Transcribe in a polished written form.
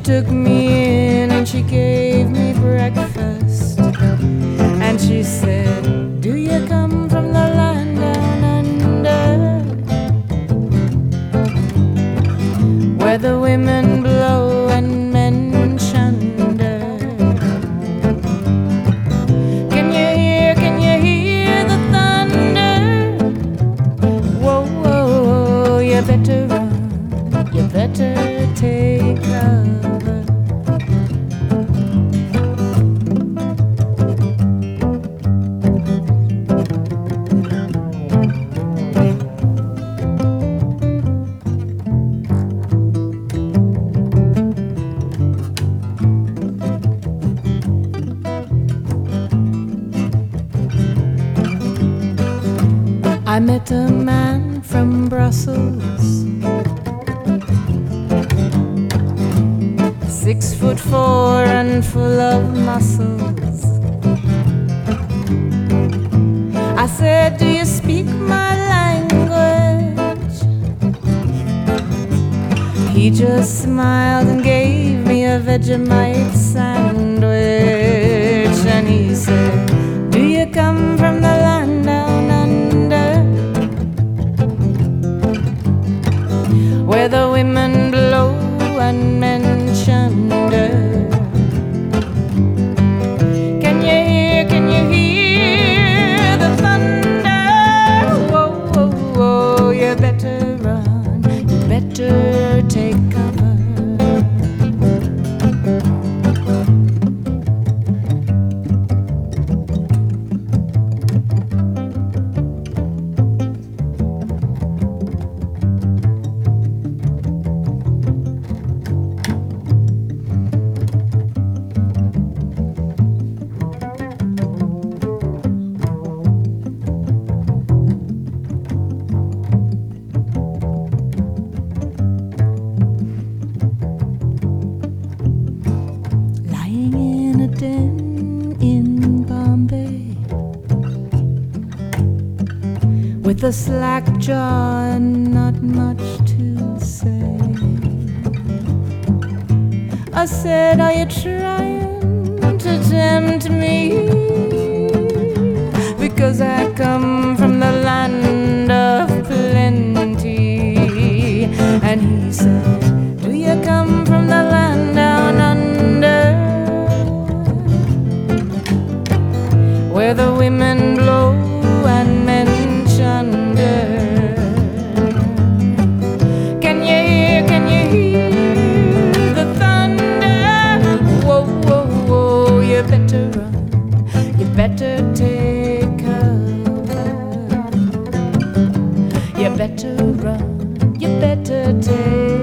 took me in and she gave me breakfast. And she said, do you come from the land down under, where the women blow and men chunder? Can you hear the thunder? Whoa, whoa, whoa, you better run, you better take cover. I met a man from Brussels, 6'4" and full of muscles. I said, do you speak my language? He just smiled and gave me a Vegemite sandwich. And he said, do you come from the land down under, where the women blow and men chunder? Can you hear the thunder? Whoa, whoa, whoa, you better run, you better take cover. In Bombay, with a slack jaw and not much to say, I said, are you trying to tempt me? Because I come from the land of plenty. And he said, do you come from the land down under, where the women blow and men chunder? Can you hear the thunder? Whoa, whoa, whoa, you better run, you better take cover. You better run, you better take